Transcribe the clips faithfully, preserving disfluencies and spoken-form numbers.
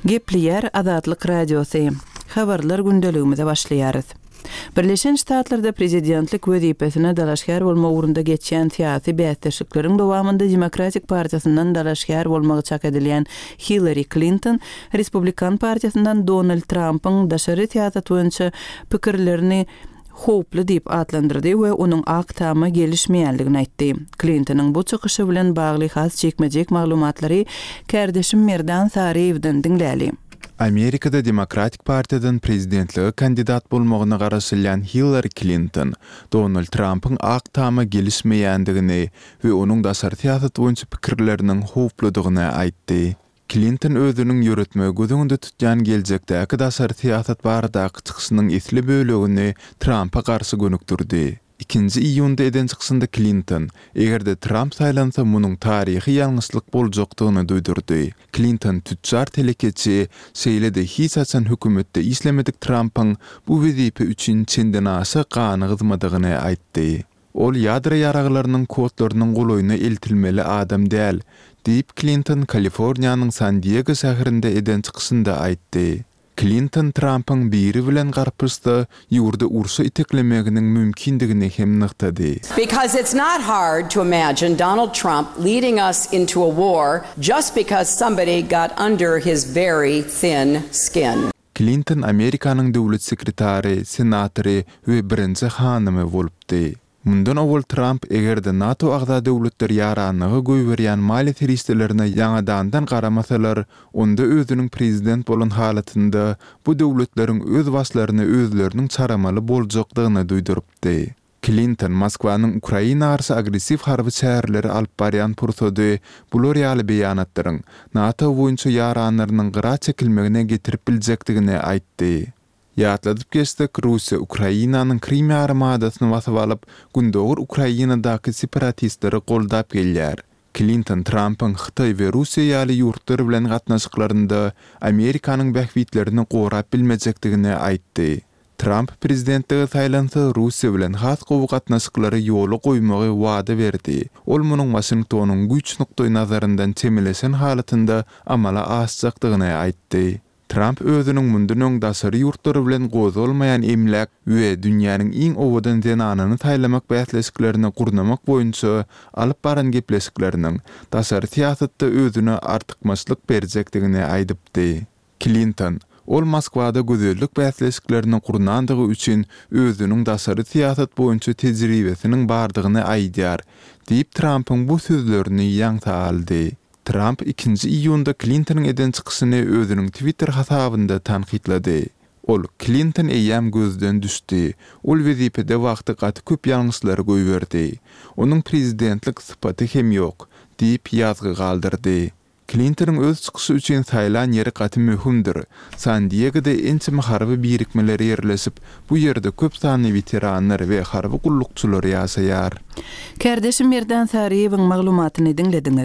Gepli Azatlyk Radiosu. Habarlar gündeligimize başlaýarys. Birleşen Ştatlarda prezidentlik wezipesine dalaşgar bolma uğrunda geçýän siýasy bäsleşikleriň dowamında Demokratik Partiýasyndan dalaşgar bolmagy çak edilýän Hillary Clinton, Respublikan Partiýasyndan Donald Trump'yň daşary siýasat boýunça pikirlerini hoply diýip adlandyrdy we onuň aktama gelişmeýänligini aýtdy. Clinton'yň bu çykyşy bilen bagly has çekmejek maglumatlary Kärdeşim Merdan Sariýewden dinläli. Amerikada Demokratik Partiýadan prezidentlige kandidat bolmagyna garaşylýan Hillary Clinton, Donald Trump'yň aktama gelişmeýändigini we onuň daşary siýasat boýunça pikirleriniň hopludygyny aýtdy. Clinton özünün ýöretme gözüňde tutýan geljekdäki daşary siýasat baradaky çykyşynyň esli bölegini Trump'a garşy gönükdirdi. ikinji iýunda eden çykysynda Clinton, egerde Trump saýlansa munyň taryhy ýalňyşlyk boljakdygyny duýdurdy. Clinton tüccar telekeçi seýlede hiç açan hökümetde işlemedik Trump'yň bu wezipe üçin çenden aşy ganygyzmadygyny aýtdy. Ol ýadra ýaraglarynyň kodlarynyň goloýuna eltilmeli adam däl, diýip Clinton Kaliforniýanyň San Diego şäherinde eden çykysynda aýtdy. Clinton Trump'yň biri bilen garpysda ýurda urşa iteklemeginiň mümkindigini hem nyktady. Because it's not hard to imagine Donald Trump leading us into a war just because somebody got under his very thin skin. Clinton Amerikanyň döwlet sekretary, senatory we birinji hanymy bolupdy. Mundan awal Trump egerde NATO agda döwletler ýaranygy goýberýän maliýe teristlerine ýaňadandan garamasalar, onda özüniň prezident bolan halatynda bu döwletleriň öz waslaryny özleriniň çaramaly boljakdygyny duýdurupdy. Clinton Moskwanyň Ukraina arasy agressiv harby çäherleri alyp barýan pursady bular ýaly beýanatlaryň NATO boýunça ýaranylarynyň gyra çekilmegine getirip biljekdigini aýtdy. Ýatladyp geçdik, Russiýa Ukrainanyň Krim ýarymadasyny wasyp alyp, gündogur Ukrainadaky separatistleri goldap gelýär. Clinton Trump'yň Xitay we Russiýa ýaly ýurtlar bilen gatnaşyklarynda Amerikanyň bähwitlerini gorap bilmejekdigini aýtdy. Trump prezidentligi saýlansa Russiýa bilen has gowy gatnaşyklary ýoly goýmagy wada berdi. Ol munyň Washingtonyň güç nukdaý nazaryndan çemilesen halatynda amala asjakdygyny aýtdy. Trump özünün mundunyň daşary ýurtlary bilen gozy bolmaýan emlek we dünýäniň iň owadan denanyny taýlamak bäsleşiklerini gurnamak boýunça alyp baran gepleşikleriniň daşary siýasatda özüne artykmaçlyk berjekdigini aýdypdy. Clinton ol Moskwada gözellik bäsleşiklerini gurnandygy üçin özüniň daşary siýasat boýunça tejribesiniň bardygyny aýdýar, diýip Trump'yň bu sözlerini ýaňta aldy. Trump ikinji iýunda Clinton'yň eden çykysyny özüniň Twitter hasabynda tanqidlady. Ol Clinton eýäm gözden düşdi. Ol wezipede wagty gaty köp ýalňyşlar goýberdi. Onuň prezidentlik sypaty hem ýok, diýip ýazgy galdyrdy. Clinton'yň öz çykysy üçin saýlan ýeri gaty möhümdir. San Diego'da ençe harby birikmeleri ýerleşip, bu ýerde köp sanly veteranlar we harby gullukçylar ýaşaýar. Kärdeşim Merdan Sariýewiň maglumatyny dinlediňiz.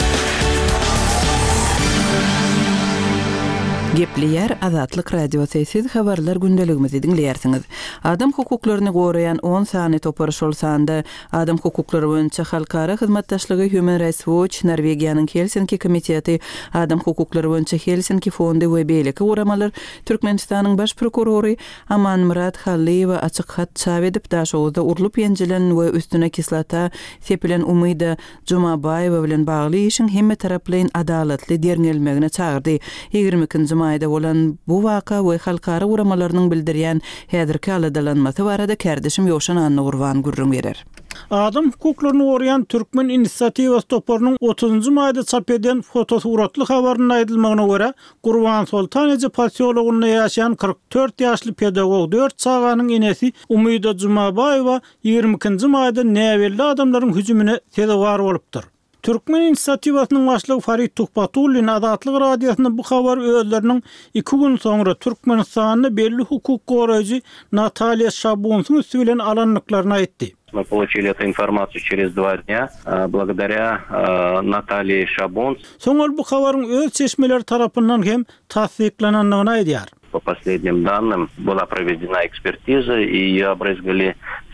Gepli Azatlyk Radiosu siz habarlar gündeligimizi dinleýärsiňiz. Adam hukuklaryny goraýan on sany toparış bolsanda, adam hukuklary boýunça halkara hyzmatdaşlygy Human Rights Watch, Norwegiýanyň Helsinki komiteti, adam hukuklary boýunça Helsinki fondy we beýleki goramalar Türkmenistanyň baş prokurory Aman Murat Halliýewa açyk hat çap edip daşowda urulup ýenjilen we üstüne kislata sepilen Umyda Jumabayewa bilen bagly işin hemme taraplaryň adalatly derňelmegine çağırdy. ýygrimi ikinji maýda bolan bu waka we halkara uramalarynyň bildirýän häzirki aladalanmasy barada Kärdeşim Ýoşan Anna Urban gurrun berer. Adam hukuklaryny goraýan Türkmen inisiatiwasy toparynyň otuzunjy maýda çap eden fotosuratly habaryna aýdylmagyna görä, Gurban Soltan eje pasiýologunda ýaşaýan kırk dört ýaşly pedagog dört çağanyň enesi Umyda Jumabayewa ýygrimi ikinji maýda näwelli adamlaryň hüjümine sebäp bolupdyr. Türkmen inisiatiwasynyň başlygy Farid Tukpatulyn Azatlyk Radiosyna bu habar özleriniň iki gün soňra Türkmenistanyny belli hukuk goraýjy Nataliya Şabunsyň üstü bilen alanlyklaryny aýtdy. Мы получили эту информацию через два дня благодаря Наталье Шабунц. Soňal bu habaryň öz çeşmeleri tarapyndan hem tasdiklananlygyny aýdýar. По последним данным была проведена экспертиза и её обрызгали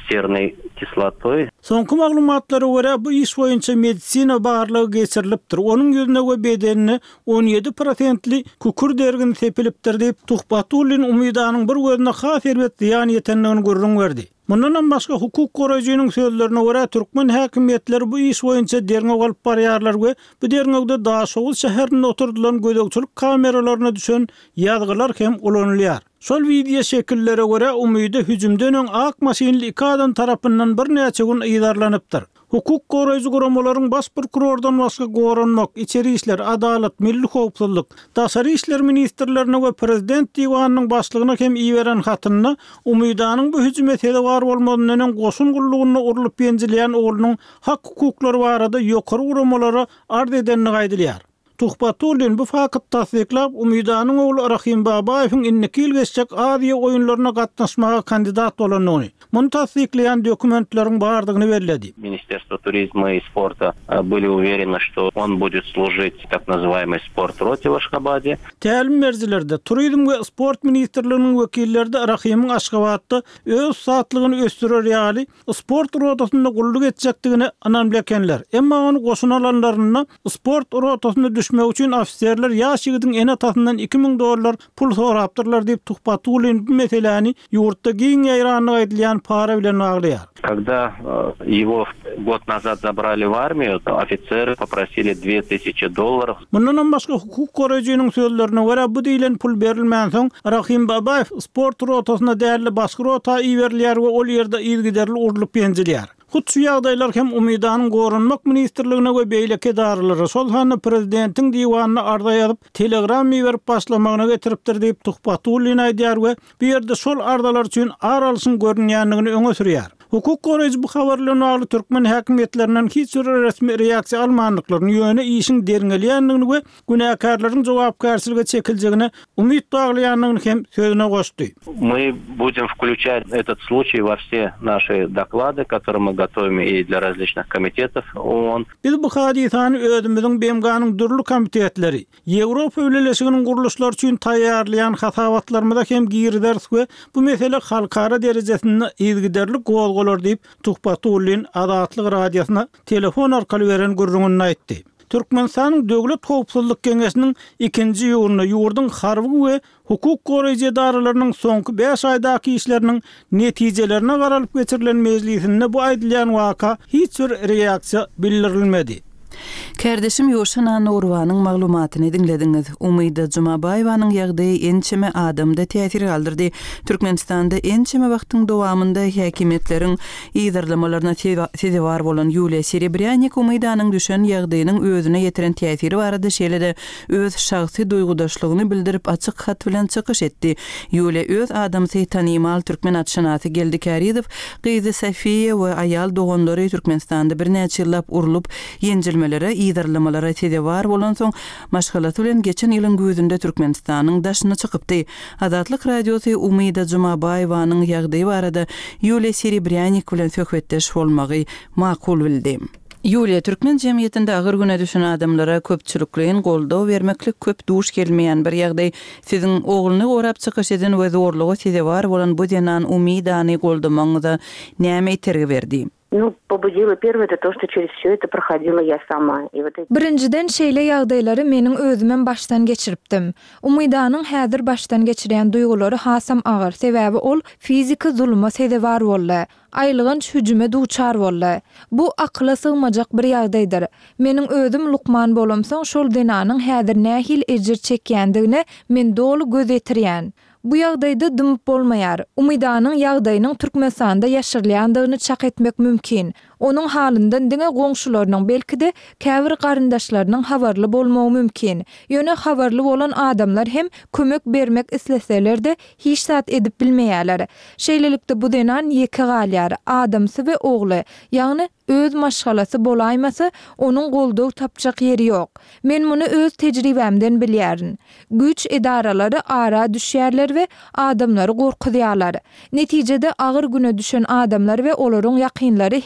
серной кислотой. Soňky maglumatlara görä bu iş boýunça medisina barlygy geçirilipdir. Onuň ýüzüne we bedenine on ýedi prosentli kukur dergini sepilipdir diýip Tuhbatulyn umydanyň bir gözüne has erbet ýan ýetenligini görüň berdi. Mundan başga hukuk goraýjynyň sözlerine görä türkmen häkimetleri bu iş boýunça derňe galyp barýarlar we bu derňegde Daşoğuz şäherinde oturdulan gödekçilik kameralaryna düşen ýazgylar hem ulanylýar. Şol video şekillere görä umydy hüjümden öň ak maşinli iki adam tarapyndan bir näçe gün ýydarlanypdyr. Hukuk goraýjy guramalaryň baş prokurordan başga goranmak, içeri işler, adalet, milli howpsuzlyk, daşary işler ministrlerine we prezident diýwanynyň başlygyna hem iýeren hatyny umydanyň bu hüjüm etede bar bolmagynyň goşun gullugyna urulup ýenjilýän oglunyň hak hukuklary barada ýokary guramalara ard edenini gaýdylýar. Tuhbatulyn bu fakat tasdiklap umydanyň oglu Rahim Babaýewiň inniki ýyl geçjek Aziýa oýunlaryna gatnaşmaga kandidat bolanyny, muny tasdiklayan dokumentleriň bardygyny bellädi. Министерство туризма и спорта были уверены, что он будет служить так называемой спорт-роте в Ашхабаде. Tälim merjilerde turizm we sport ministrliginiň wekilleri de Rahimyň Aşgabatda öz satlygyny ösdürer ýaly sport rotasynda gulluk etjekdigini anan bilekenler. Emma onu goşun alanlaryna sport rotasyna düşmek üçin ofisiýerler ýaş ýigitiň en atasyndan iki ming dollar pul sorapdyrlar diýip Tuhbatulyn bu meseleni ýurtda giň ýaýranyny aýdylýan para bilen baglaýar. Когда его год назад забрали в армию, офицеры попросили две тысячи долларов. Mundan başga hukuk goraýjynyň sözlerine görä bu diýilen pul berilmän soň Rahim Babaýew sport rotasyna däli başga rota iýerler we ol ýerde ýygyderli urulup ýenjilýär. Hut şu ýagdaýlar hem umydanyň gorunmak ministrligine we beýleki darylary şol hany prezidentiň diýwanyna arda ýazyp telegram ýerip başlamagyna getiripdir diýip Tuhbatulyn aýdýar we bu ýerde şol ardalar üçin aralşyň görünýänligini öňe sürýär. Hukuk goraýjy bu habarlaryň agly türkmen häkimetlerinden hiç bir resmi reaksiýa almanlyklaryny ýöne işiň derňelýänligini we günäkarlaryň jogapkärçilige çekiljegini umyt baglaýanlygyny hem sözüne goşdy. Мы будем включать этот случай во все наши доклады, которые мы готовим и для различных комитетов ООН. Biz bu hadisany özümiziň bemganyň dürli komitetleri, Ýewropa Öwreleşiginiň guruluşlary üçin taýýarlayan hasawatlarymyza hem girders we bu mesele halkara derejesinde ýygyderli golgolar diýip Tuhbatulyn Adatlyk radiosyna telefon arkaly beren gurrungyny aýtdy. Türkmenistanyň Döwlet Howpsuzlyk Geňeşiniň ikinji ýylyna ýurdun harby we hukuk goraýjy idaralarının soňky beş aýdaky işleriniň netijelerine garalyp geçirilen mejlisinde bu aýdylýan waka hiç bir reaksiýa bildirilmedi. Kärdeşim Ýoşan Nurwanyň maglumatyny dinlediňiz. Umyda Jumabaýewanyň ýagdaýy ençeme adamda täsir galdyrdy. Türkmenistanda ençeme wagtyň dowamında häkimetleriň ýydarlamalaryna sebäp bolan Ýulia Serebryanik umydanyň düşen ýagdaýynyň özüne ýetiren täsiri barada şeýle öz şahsy duýgudaşlygyny bildirip açyk hat bilen çykyş etdi. Ýulia öz adamsy tanymal türkmen atşanasy Geldikariýew, gyzy Safiýe we aýal dogandary Türkmenistanda bir näçe ýyllap urulup ýenjilmelere, ýydarlamalara sebäp bolan soň maşgalat bilen geçen ýylyň gözünde Türkmenistanyň daşyna çykypdy. Adatlyk radiosy Umyda Jumabaýewanyň ýagdaýy barada Ýulia Serebryanik bilen söhbetdeş bolmagy makul bildi. Ýulia, türkmen jemgyýetinde agyr güne düşen adamlara köpçülikliň goldaw bermeklik köp duş gelmeýän bir ýagdaý. Siziň ogluny gorap çykyş eden we zorlugy sebäp bolan bu denan umydany goldamaňyza näme tergi berdi? Ну, побудило первое это то, что через всё это проходила я сама. И вот эти... Birinciden şeýle ýagdaýlary meniň özümem baştan geçiripdim. Umydanyň häzir baştan geçirýän duýgulary hasam agyr. Sebäbi ol fiziki zulma sebäp boldy. Aýlygynç hüjüme duçar boldy. Bu akla sığmajak bir ýagdaýdyr. Meniň özüm Lukman bolamsoň şol denanyň häzir nähil ejir çekýändigine men dolu göz etirýän. Bu ýagdaýda dymyp bolmaýar. Umydanyň ýagdaýynyň Türkmenistanda ýaşyrylýandygyny çak etmek mümkin. Onuň halyndan diňe goňşularynyň belkide käbir garyndaşlarynyň habarly bolmagy mümkin. Ýöne habarly bolan adamlar hem kömek bermek isleseler de hiç zat edip bilmeýärler. Şeýlelikde bu denan ýeki galýar, adamsy we ogly, ýagny öz maşgalasy bolaýmasy onuň goldaw tapjak ýeri ýok. Men muny öz tejribemden bilýärin. Güç edaralary ara düşýärler we adamlary gorkudýarlar. Netijede agyr güne düşen adamlar we olaryň ýakynlary hereket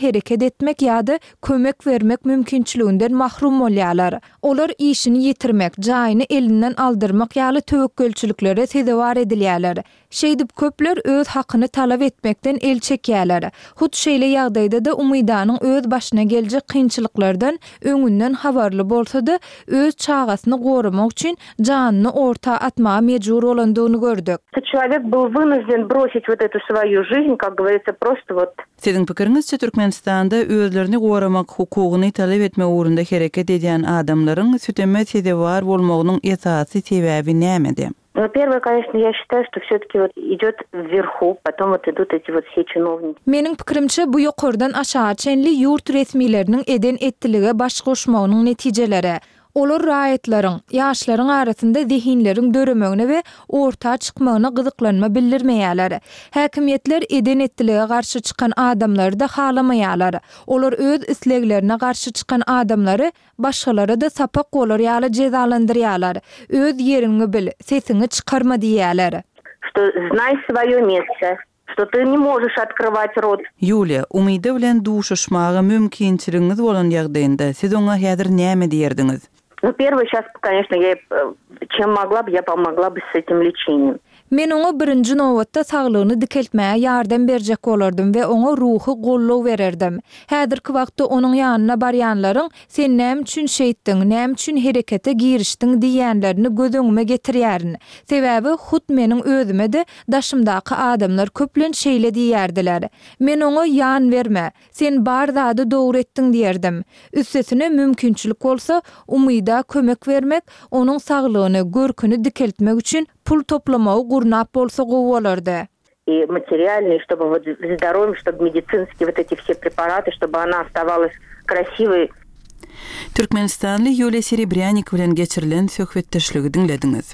etmek ýa-da kömek vermek mümkinçiliginden mahrum bolýarlar. Olar işini ýitirmek, jaýyny elinden aldyrmak ýaly töwekkülçiliklere sedewar edilýärler. Şeýdip köpler öz hakyny talap etmekden el çekýärler. Hut şeýle ýagdaýda da umydanyň öz başyna geljek kynçylyklardan öňünden habarly bolsa-da öz çağasyny gorumak üçin janyny orta atmaga mejbur bolandygyny gördük. Человек был вынужден бросить вот эту свою жизнь, как говорится, просто вот. Sizin pikirinizçe Türkmenistanda özlerini goramak hukugyny talap etme uğrunda hereket edýän adamlaryň süteme sedewar bolmagynyň esasy sebäbi näme? Ну, первое, конечно, я считаю, что всё-таки вот идёт вверху, потом вот идут эти вот все чиновники. Meniň pikirimçe bu ýokurdan aşağı çenli ýurt resmileriniň eden etdilige baş goşmagynyň netijeleri. Olar raýatlaryň, ýaşlaryň arasynda zihinleriň döremegine we orta çykmagyna gyzyklanma bildirmeýärler. Häkimetler eden etdilige garşy çykan adamlary da halamaýarlar. Olar öz isleglerine garşy çykan adamlary başgalary da sapak bolar ýaly jezalandyrýarlar. Öz ýeriňi bil, sesiňi çykarma diýärler. Что знай своё место, что ты не можешь открывать рот. Юлия, umydy bilen duşuşmagy mümkinçiligiňiz bolan ýagdaýynda siz oňa häzir näme diýerdiňiz? Ну, первое, сейчас, конечно, я чем могла бы, я помогла бы с этим лечением. Men oňa birinji nowatda saglygyny dikeltmäge ýardam berjek bolardym we oňa ruhy gollaw bererdim. Häzirki wagtda onuň ýanyna barýanlaryň sen näme üçin şeýtdiň, näme üçin herekete girişdiň diýenlerini gözüňme getirýärin. Sebäbi hut meniň özüme de daşymdaky adamlar köplen şeýle diýerdiler. Men oňa ýan verme, sen bar zady dogry etdiň diýerdim. Üstesine mümkinçilik bolsa umyda kömek vermek, onuň saglygyny, görküni dikeltmek üçin pul toplamagy gurnap bolsa gowalardy. И материальный, чтобы вот здоровьем, чтобы медицинские вот эти все препараты, чтобы она оставалась красивой. Türkmenistanly Yulia Serebryanik bilen geçirilen söhbetdeşligi dinlediňiz.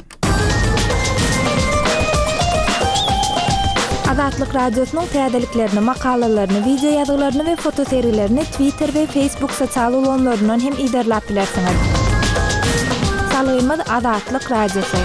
Azatlyk radiosynyň täzeliklerini, makalalaryny, video ýazgylaryny we foto serilerini Twitter we Facebook sosial ulanlaryndan hem iderläp bilersiňiz. Salymyz Azatlyk radiosy.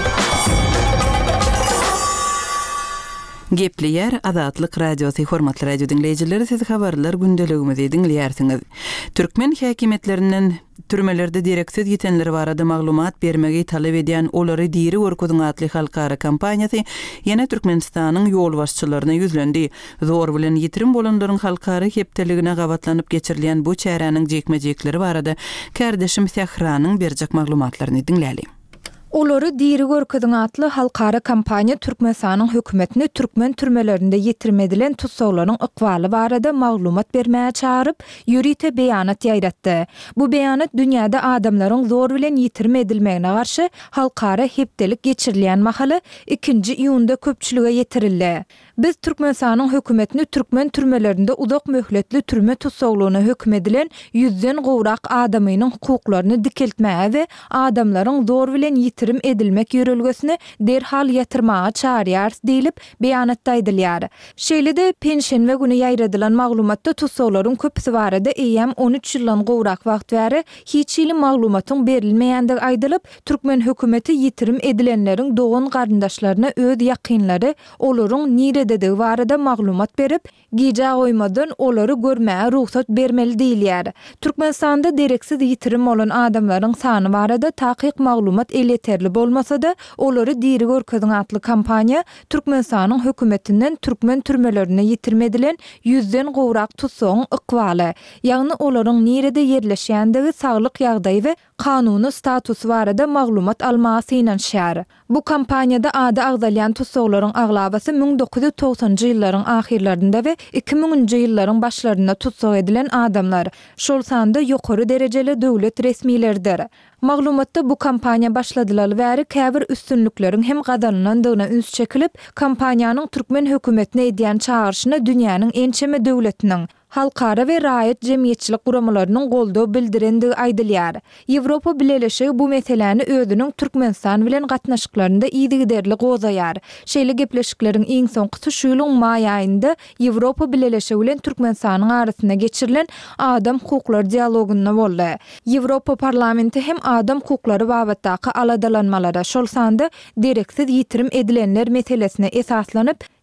Gepleyer Azatlyk radiosy hormatly radio dinleýijileri, siz habarlar gündeligimizi dinleýärsiňiz. Türkmen häkimetlerinden türmelerde direksiz ýetenleri barada maglumat bermegi talap edýän olary diri görkezdiň atly halkara kampaniýasy ýene Türkmenistanyň ýol başçylaryna ýüzlendi. Zor bilen ýitirim bolanlaryň halkara hepdeligine gabatlanyp geçirilýän bu çäranyň jekmejekleri barada kardeşim Sehranyň berjek maglumatlaryny dinläli. Olary diri görkezdiň atly halkara kampaniýa Türkmenistanyň hökümetini türkmen türmelerinde ýetirmedilen tutsaglaryň ykbaly barada maglumat bermäge çağırıp ýürite beýanat ýaýratdy. Bu beýanat dünýäde adamlaryň zor bilen ýitirme edilmegine garşy halkara hepdelik geçirilýän mahaly ikinji iýunda köpçülige ýetirildi. Biz Türkmenistanyň hökümetini türkmen türmelerinde uzak möhletli türme tutsaglaryna hökm edilen yüzden gowrak adamynyň hukuklaryny dikeltmäge we adamlaryň zor bilen ýitirim edilmek ýörelgesini derhal ýatyrmaga çağırýar diýilip beýanatda aýdylýar. Şeýle-de pensiýa güni ýaýradylan maglumatda tutsaglaryň köpüsi barada eýem on üç ýyldan gowrak wagt bäri hiç ýyly maglumatyň berilmeýändigi aýdylyp, türkmen hökümeti ýitirim edilenleriň dogan garyndaşlaryna öz ýakynlary olaryň nire dedi barada maglumat berip, gija goýmadan olary görmäge ruhsat bermeli diýilýär. Türkmenistanda direksiz ýitirim bolan adamlaryň sany barada takyk maglumat yeterli bolmasa-da, olary diri görkezdiň atly kampaniýa Türkmenistanyň hökümetinden türkmen türmelerine ýitirmedilen yüzden gowrak tutsagyň ykbaly, ýagny olaryň nerede ýerleşýändigi saglyk ýagdaýy we kanuny statusy barada maglumat almasy bilen şär. Bu kampaniýada ada agdalýan tutsaglaryň aglabasy ming dokuz ýüz togsanjy ýyllaryň ahirlerinde we iki miňinji ýyllaryň başlarynda tutsag edilen adamlar, şol sanda ýokary derejeli döwlet resmiýleridir. Maglumatda bu kampaniýa başladylar bäri käbir üstünlikleriň hem gadanlandygyna üns çekilip, kampaniýanyň türkmen hökümetine edýän çağırşyna dünýäniň ençeme döwletiniň halkara we raýat jemgyýetçilik guramalarynyň goldaw bildirendigi aýdylýar. Ýewropa Birleşigi bu meseleni özüniň Türkmenistan bilen gatnaşyklarynda ýygyderli gozaýar. Şeýle gepleşikleriň iň soňky şu ýylyň maý aýynda Ýewropa Birleşigi bilen Türkmenistanyň arasynda geçirilen adam hukukları dialogyna boldy. Ýewropa parlamenti hem adam hukuklary babatdaky aladalanmalara şol sanda direksiz ýitirim edilenler meselesine esaslanyp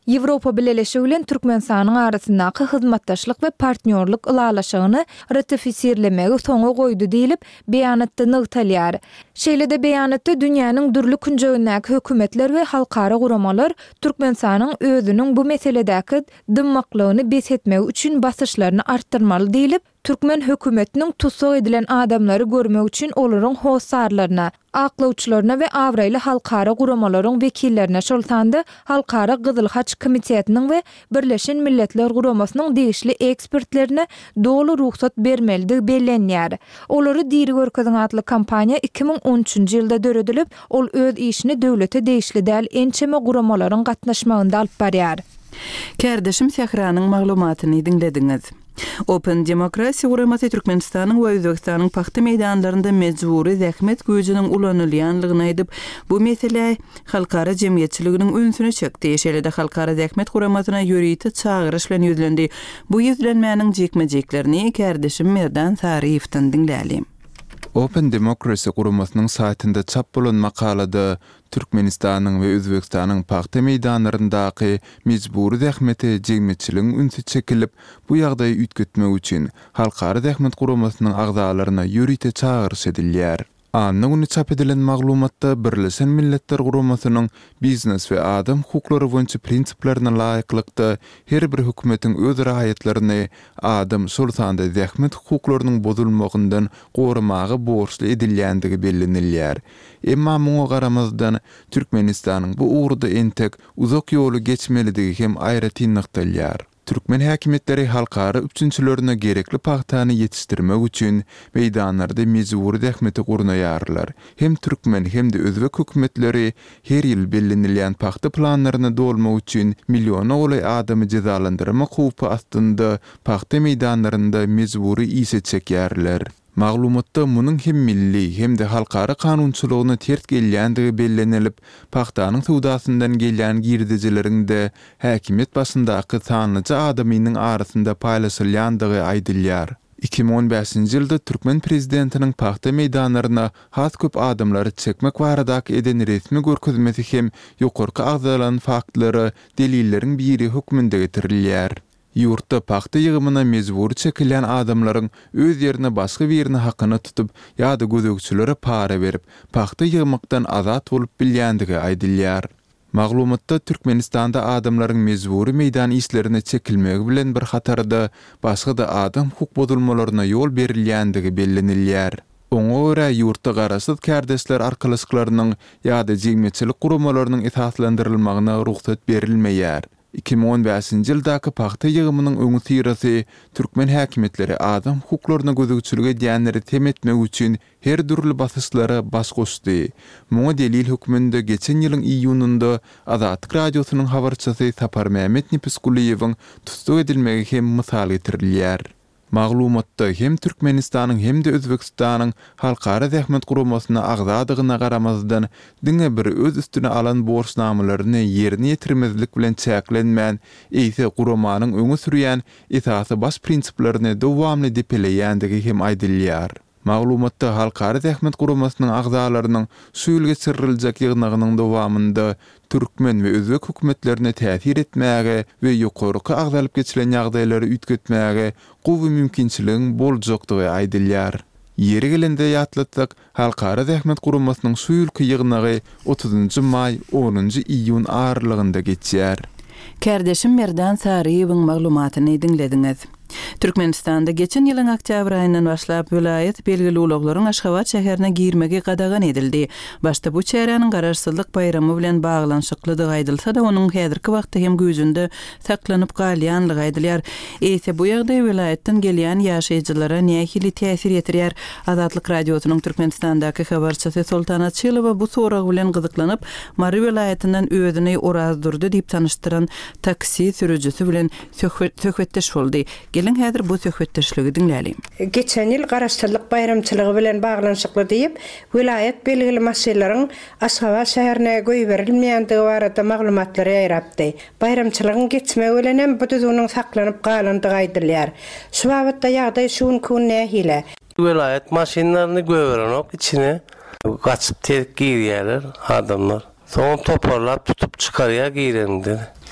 Ýewropa Birleşigi bilen Türkmenistanyň arasyndaky hyzmatdaşlyk we partnerlik ulalaşygyny ratifisirlemegi soňa goýdy diýilip beýanatda nygtalýar. Şeýle-de beýanatda dünýäniň dürli künjegindäki hökümetler we halkara guramalar Türkmenistanyň özüniň bu meseledäki dymmaklygyny besetmegi üçin basyşlaryny artdyrmaly diýilip, Türkmen hökümetiniň tutsak edilen adamlary görmek üçin olaryň hossarlaryna, aklawçylaryna we awraýly halkara guramalaryň wekillerine şoltanda Halkara Gyzyl Haç Komitetiniň we Birleşen Milletler Guramasynyň degişli ekspertlerine dolu ruhsat bermeligi bellenýär. Olary diri görkezin adly kampaniýa iki ming on üçünji ýylda döredilip, ol öz işini döwlete degişli däl ençeme guramalaryň gatnaşmagynda alyp barýar. Kärdeşim Sehranyň maglumatyny dinlediňiz. Open Demokrasiýa Guramasy Türkmenistanyň we Özbegistanyň paxta meýdanlarynda mejburi zähmet güýjüniň ulanylýanlygyny aýdyp, bu mesele halkara jemgyýetçiliginiň öňsüne çekdi. Şeýle-de halkara zähmet guramasyna ýöriýeti çagyryş bilen ýüzlendi. Bu ýüzlenmäniň jekmejeklerini Kärdeşim Merdan Sariýewden dinläli. Open Demokrasiýa Guramasynyň saýtynda çap bolan makalada Türkmenistanyň we Özbegistanyň paxta meýdanlaryndaky mejburi zähmeti jemgyýetçiligiň ünsü çekilip, bu ýagdaýy ütgetmek üçin halkara zähmet guramasynyň agzalaryna ýöriýeti çagyryş edilýär. Anna günü çap edilen maglumatda Birleşen Milletler Guramasynyň biznes we adam hukuklary boýunça prinsiplerine laýyklykda her bir hökümetiň öz raýatlaryny adam sultanda zähmet hukuklarynyň bozulmagyndan goramagy borçly edilýändigi bellenilýär. Emma muňa garamazdan Türkmenistanyň bu uğurda entek uzak ýolu geçmelidigi hem aýratyn nyktalýar. Türkmen häkimetleri halkara üçünçilerine gerekli paxtany yetiştirmek üçin meýdanlarda mejburi zähmeti gurnaýarlar. Hem Türkmen hem de özbek hökümetleri her ýyl bellenilýän paxta planlaryny dolmak üçin million oly adamy cezalandyrmak hukupy astynda paxta meýdanlarynda mejburi ise çekýärler. Maglumatda munyň hem milli hem de halkara kanunçylygyna tert gelýändigi bellenilip, paxtanyň sowdasyndan gelýän girdijileriň de häkimet başyndaky tanlyca adamynyň arasynda paýlaşylýandygy aýdylýar. iki ming on beşinji ýylda Türkmen prezidentiniň paxta meýdanlaryna has köp adamlary çekmek baradaky eden resmi görkezmesi hem ýokarky agzalan faktlary delillerin biri hökmünde getirilýär. Ýurtda paxta ýygymyna mejburi çekilýän adamlaryň öz ýerine başga birini hakyny tutup ýa-da gözegçilere para berip paxta ýygmakdan azat bolup bilýändigi aýdylýar. Maglumatda Türkmenistanda adamlaryň mejburi meýdan işlerine çekilmegi bilen bir hatarda başga da adam hukuk bozulmalaryna ýol berilýändigi bellenilýär. Oňa görä ýurtda garaşsyz kärdeşler arkalyşyklarynyň ýa-da jemgyýetçilik guramalynyň esaslandyrylmagyna ruhsat berilmeýär. iki ming on beşinji ýyldaky paxta ýygymynyň öňü sirasy Türkmen häkimetleri adam hukuklaryna gözegçiligi diýenleri temetmek üçin her dürli basyşlara baş goşdy. Muňa delil hökmünde geçen ýylyň iýununda Azatlyk radiosynyň habarçysy Sapar Mehmet Nipiskuliýewiň tutsak edilmegi hem mysal getirilýär. Maglumatda hem Türkmenistanyň hem de Özbegistanyň halkara zähmet guramasyna agzadygyna garamazdan diňe bir öz üstüne alan borçnamalaryny ýerine ýetirmezlik bilen çäklenmän eýse guramanyň öňe sürýän esasy baş prinsiplaryny dowamly depeleýändigi hem aýdylýar. Maglumatda halkara zähmet guramasynyň agzalarynyň şu ýyl geçiriljek ýygnagynyň dowamında Türkmen we özbek hökümetlerine täsir etmäge we ýokarky agzalyp geçilen ýagdaýlary ütgetmäge gowy mümkinçiligiň boljakdygy aýdylýar. Ýeri gelende ýatlatsak, halkara zähmet guramasynyň şu ýylky ýygnagy otuzunjy may onunjy iýun aralygynda geçýär. Kärdeşim Merdan Sariýewiň maglumatyny dinlediňiz. Türkmenistanda geçen ýylyň oktyabr aýyndan başlap vilayet belgili uluglaryň Aşgabat şäherine girmegi gadagan edildi. Başda bu çäräniň garaşsyzlyk bayramy bilen baglanşyklydygy aýdylsa da onuň häzirki wagtda hem güýjünde saklanyp galýanlygy aýdylýar. Eýse bu ýagdaý vilayetden gelýän ýaşaýjylara nähili täsir ýetirýär. Azatlyk radiosynyň Türkmenistandaky habarçysy Sultana Çylova bu sorag bilen gyzyklanyp, Mary vilayetinden özüni orazdurdy diýip tanyşdyran taksi sürüjüsi bilen söhbetdeş boldy. Gelin häzir bu söhbetdeşligi dinläli. Geçen ýyl garaşsyzlyk bayramçylygy bilen baglanşykly diýip, vilayet belgili masalalaryň Aşgabat şäherine goýberilmeýändigi barada maglumatlary ýaratdy. Bayramçylygyň geçmegi bilen hem bu düzüniň saklanyp galandygy aýdylýar. Şu wagtda ýagdaý şuň kun nähile. Vilayet maşinalaryny göwerenok içine gaçyp terk girýärler adamlar. Soň toparlap tutup çykarýar giýrendi.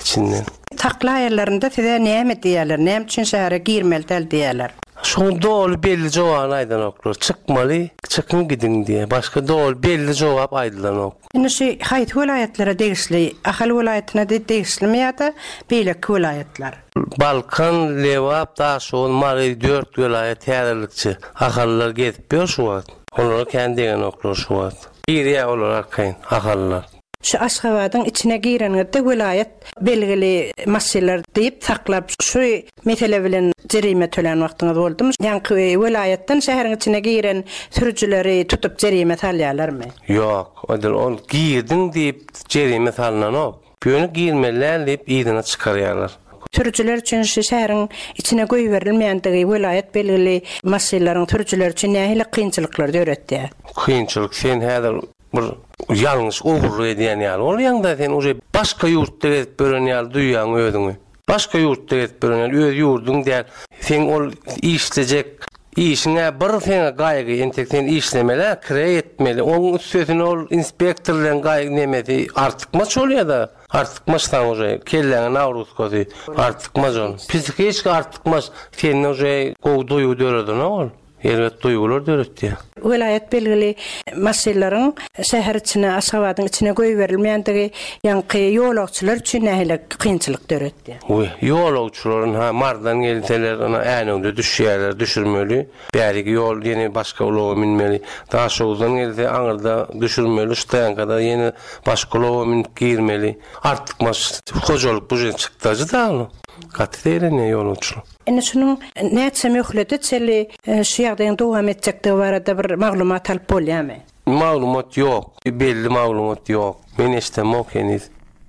içinden. Takla ayarlarında size näme diýerler? Näme üçin şäherä girmeli däl diýerler? Şoň dol belli jogap aýdan oklar. Çykmaly, çykyn gidin diye. Başga dol belli jogap aýdylan ok. Indi şu haýt welaýetlara degişli, ahal welaýatyna da degişlimi ýa-da beýleki welaýatlar. Balkan, Lewap, Daşoğlu, Mari dört welaýat täzelikçi ahallar gezip ber şu wagt. Onlar kendine oklar şu wagt. Bir ýa olar arkaýyn ahallar. Şu Aşgabatyň içine gireninde welaýat belgili masalalar diýip saklap şu mesele bilen jerime tölen wagtyňyz boldymy? Ýa-ni welaýatdan şäheriň içine giren sürüjüleri tutup jerime salýarlarmy? Yok, odal ol girdin diýip jerime salynan ok. Böňe girmeler diýip ýygyna çykarýarlar. Sürüjüler üçin şu şäheriň içine goýup berilmeýändigi welaýat belgili masalalaryň sürüjüler üçin nähili kynçylyklar döretdi. Kynçylyk sen häzir bir ýalňyş ogurly edýän ýaly. Ol ýanda sen uje başga ýurtda gezip bören ýaly duýýan özüňi. Başga ýurtda gezip bören ýaly öz ýurduň däl. Sen ol işlejek işine bir sene gaýgy entek sen işlemeler kire etmeli. Onuň sözüne ol inspektorlaryň gaýgy nemedi artykmaç bolýar da. Artykmaçdan uje kelleňe awrus gozy. Artykmaç ol. Psихически artykmaç sen uje gowduýu döredin ol. Elbet duygular döretdi. Welaýat belgili masalalaryň şäher içine, Aşgabatyň içine goýup berilmeýändigi ýa-ni ýolagçylar üçin nähili kynçylyk döretdi. Oy, ýolagçylaryň ha mardan gelseler ana äňinde düşýärler, düşürmeli. Bärigi ýol ýene başga ulaga minmeli. Daşowdan gelse aňyrda düşürmeli, ştaýankada ýene başga ulaga minip girmeli. Artykmaç hojalyk bu jen çykdyjy da. Katderine ýolagçylar. Ene şunun näçe möhleti çeli şu ýagdaýyň dowam etjekdigi barada bir maglumat alyp bolýarmy? Maglumat ýok, belli maglumat ýok. Men eşitmok henüz.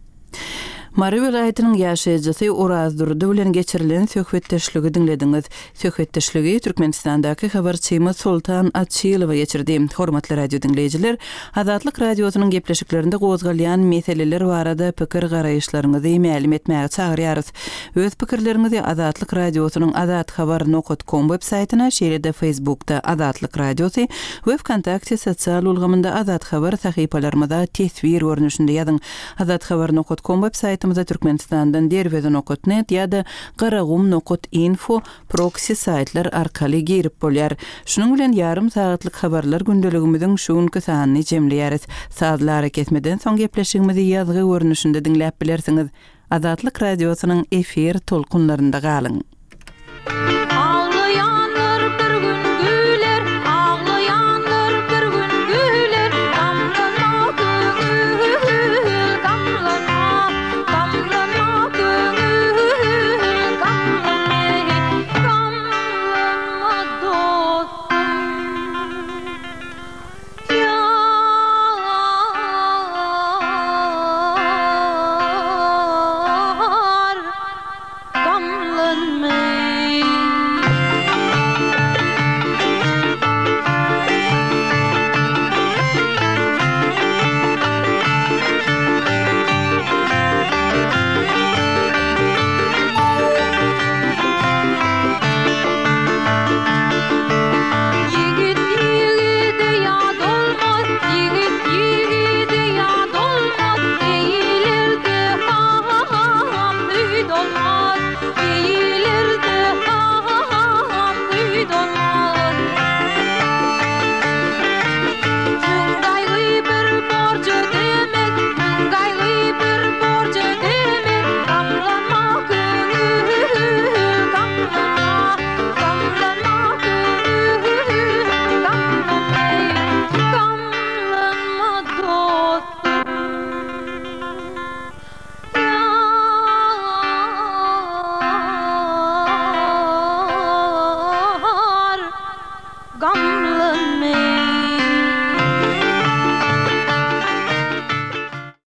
Mari welaýatynyň ýaşaýjysy Oraz Durdy bilen geçirilen söhbetdeşligi dinlediňiz. Söhbetdeşligi Türkmenistandaky habarçymy Sultan Atçylowa geçirdi. Hormatly radio dinleýijiler, Azatlyk radiosynyň gepleşiklerinde gozgalýan meseleler barada pikir garaýyşlaryňyzy ma'lum etmäge çagyrýarys. Öz pikirleriňizi Azatlyk radiosynyň azat habar nokta com websaýtyna, şeýle-de Facebookda Azatlyk radiosy we Wkontakte sosial ulgamynda Azat habar sahypalarymyza tesbir görnüşinde ýazyň. Azat habar nokta com websaýty Türkmenistandan derweden nokta net ýa-da garagum nokta info proxy saytlar arkaly girip bolýar. Şunuň bilen ýarym saatlyk habarlar gündeligimiziň şuňky sanyny jemleýäris. Saatlar ketmeden soň gepleşigimizi ýazgy görnüşinde dinläp bilersiňiz. Azatlyk radiosynyň efir tolkunlarynda galyň.